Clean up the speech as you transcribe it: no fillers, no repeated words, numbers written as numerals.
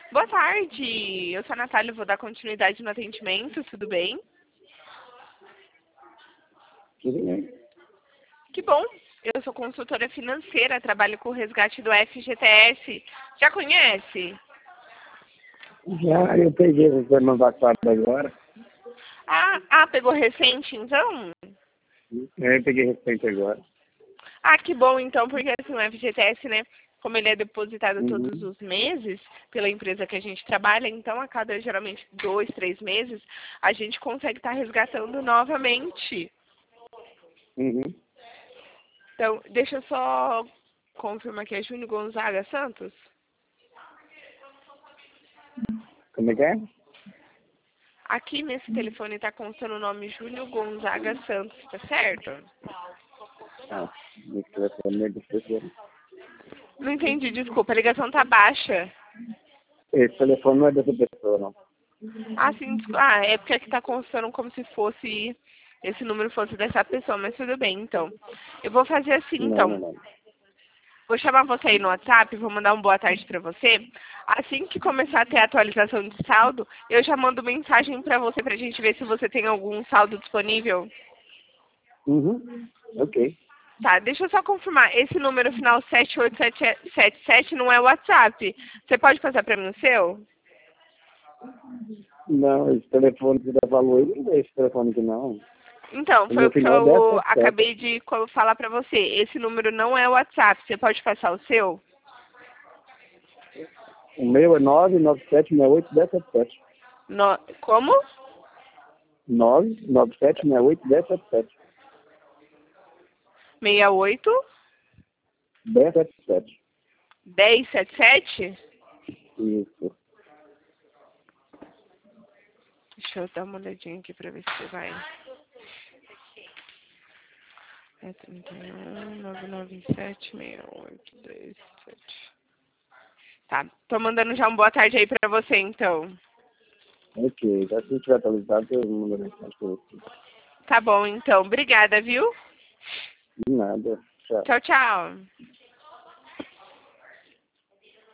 Boa tarde, eu sou a Natália, vou dar continuidade no atendimento, tudo bem? Tudo bem. Que bom, eu sou consultora financeira, trabalho com o resgate do FGTS. Já conhece? Já eu peguei o semana passada agora. Pegou recente então? Eu peguei recente agora. Que bom então, porque assim, o FGTS, né, como ele é depositado todos os meses pela empresa que a gente trabalha, então a cada geralmente 2, 3 meses, a gente consegue estar resgatando novamente. Uhum. Então, deixa eu só confirmar que é Júnior Gonzaga Santos. Como é que é? Aqui nesse telefone está constando o nome Júnior Gonzaga Santos, tá certo? Ah, esse telefone é de pessoa. Não entendi, desculpa, a ligação tá baixa. Esse telefone não é dessa pessoa, não. Sim, é porque aqui tá constando como se fosse, esse número fosse dessa pessoa, mas tudo bem, então. Eu vou fazer assim, então. Não. Vou chamar você aí no WhatsApp, vou mandar uma boa tarde pra você. Assim que começar a ter atualização de saldo, eu já mando mensagem pra você pra gente ver se você tem algum saldo disponível. Uhum. Ok. Tá, deixa eu só confirmar. Esse número final 7877 não é o WhatsApp. Você pode passar pra mim o seu? Não, esse telefone que você falou aí não é esse telefone aqui, não. Então, O foi meu o que final é eu 1077. acabei de falar pra você. Esse número não é o WhatsApp. Você pode passar o seu? O meu é 997681077. Como? 997681077. 68 1077. 1077? Isso. Deixa eu dar uma olhadinha aqui pra ver se você vai. É 31 997 6827. Tá, tô mandando já uma boa tarde aí pra você, então. Ok. Já se tiver atualizado, eu mando mensagem para você. Tá bom, então. Obrigada, viu? De nada. Tchau. Tchau, tchau.